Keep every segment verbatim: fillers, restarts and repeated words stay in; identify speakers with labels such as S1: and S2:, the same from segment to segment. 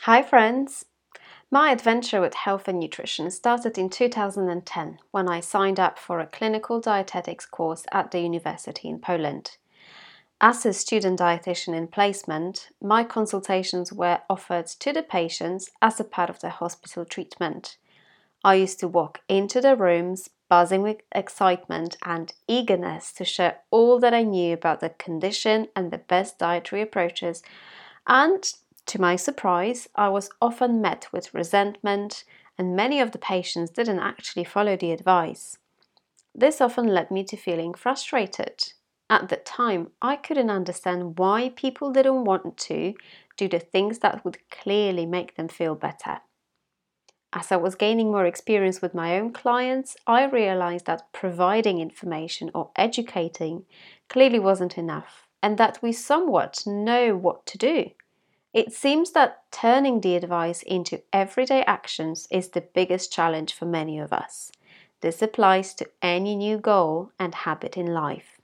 S1: Hi friends! My adventure with health and nutrition started in two thousand ten when I signed up for a clinical dietetics course at the university in Poland. As a student dietitian in placement, my consultations were offered to the patients as a part of their hospital treatment. I used to walk into the rooms buzzing with excitement and eagerness to share all that I knew about the condition and the best dietary approaches, and to my surprise, I was often met with resentment, and many of the patients didn't actually follow the advice. This often led me to feeling frustrated. At the time, I couldn't understand why people didn't want to do the things that would clearly make them feel better. As I was gaining more experience with my own clients, I realized that providing information or educating clearly wasn't enough, and that we somewhat know what to do. It seems that turning the advice into everyday actions is the biggest challenge for many of us. This applies to any new goal and habit in life.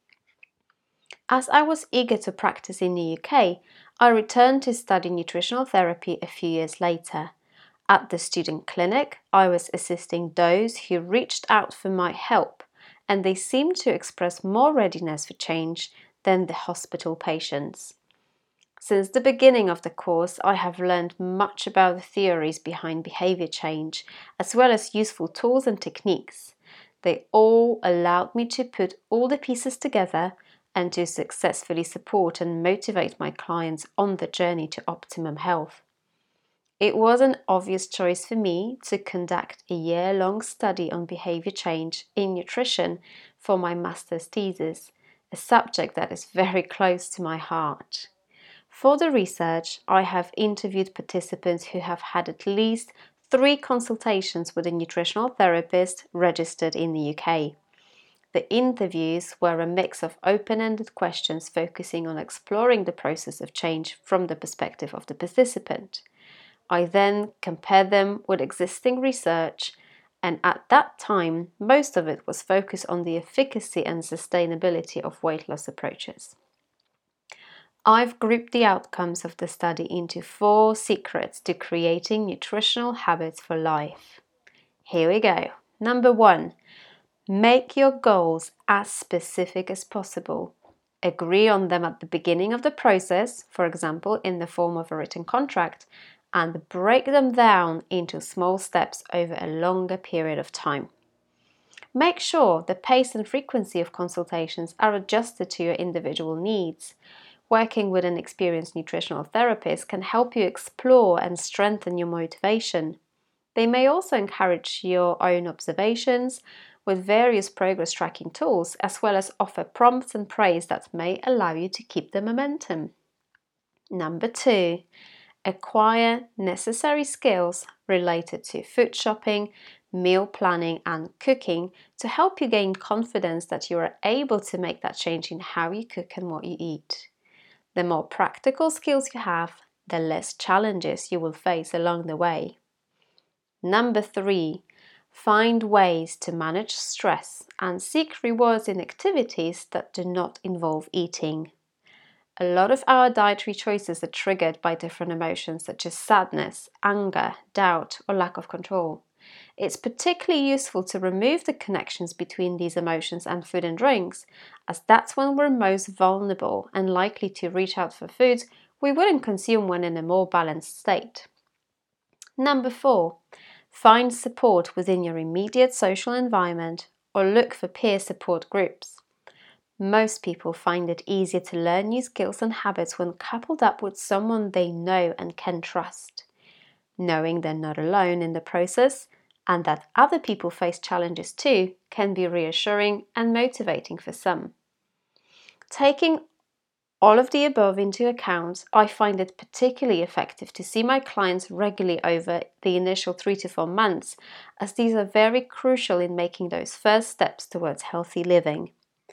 S1: As I was eager to practice in the U K, I returned to study nutritional therapy a few years later. At the student clinic, I was assisting those who reached out for my help, and they seemed to express more readiness for change than the hospital patients. Since the beginning of the course, I have learned much about the theories behind behavior change, as well as useful tools and techniques. They all allowed me to put all the pieces together and to successfully support and motivate my clients on the journey to optimum health. It was an obvious choice for me to conduct a year-long study on behavior change in nutrition for my master's thesis, a subject that is very close to my heart. For the research, I have interviewed participants who have had at least three consultations with a nutritional therapist registered in the U K. The interviews were a mix of open-ended questions focusing on exploring the process of change from the perspective of the participant. I then compared them with existing research, and at that time, most of it was focused on the efficacy and sustainability of weight loss approaches. I've grouped the outcomes of the study into four secrets to creating nutritional habits for life. Here we go. Number one, make your goals as specific as possible. Agree on them at the beginning of the process, for example, in the form of a written contract, and break them down into small steps over a longer period of time. Make sure the pace and frequency of consultations are adjusted to your individual needs. Working with an experienced nutritional therapist can help you explore and strengthen your motivation. They may also encourage your own observations with various progress tracking tools, as well as offer prompts and praise that may allow you to keep the momentum. Number two, acquire necessary skills related to food shopping, meal planning, and cooking to help you gain confidence that you are able to make that change in how you cook and what you eat. The more practical skills you have, the less challenges you will face along the way. Number three, find ways to manage stress and seek rewards in activities that do not involve eating. A lot of our dietary choices are triggered by different emotions such as sadness, anger, doubt, or lack of control. It's particularly useful to remove the connections between these emotions and food and drinks, as that's when we're most vulnerable and likely to reach out for foods we wouldn't consume when in a more balanced state. Number four, find support within your immediate social environment or look for peer support groups. Most people find it easier to learn new skills and habits when coupled up with someone they know and can trust. Knowing they're not alone in the process and that other people face challenges too can be reassuring and motivating for some. Taking all of the above into account, I find it particularly effective to see my clients regularly over the initial three to four months, as these are very crucial in making those first steps towards healthy living.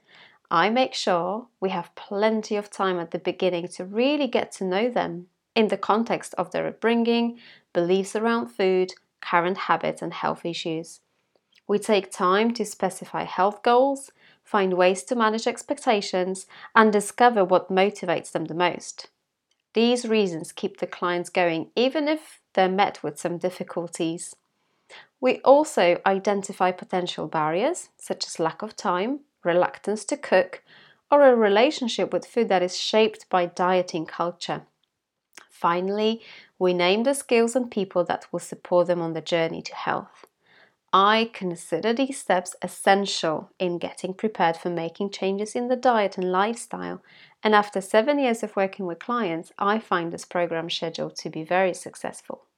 S1: I make sure we have plenty of time at the beginning to really get to know them in the context of their upbringing, beliefs around food, current habits, and health issues. We take time to specify health goals, find ways to manage expectations, and discover what motivates them the most. These reasons keep the clients going even if they're met with some difficulties. We also identify potential barriers, such as lack of time, reluctance to cook, or a relationship with food that is shaped by dieting culture. Finally, we name the skills and people that will support them on the journey to health. I consider these steps essential in getting prepared for making changes in the diet and lifestyle, and after seven years of working with clients, I find this program schedule to be very successful.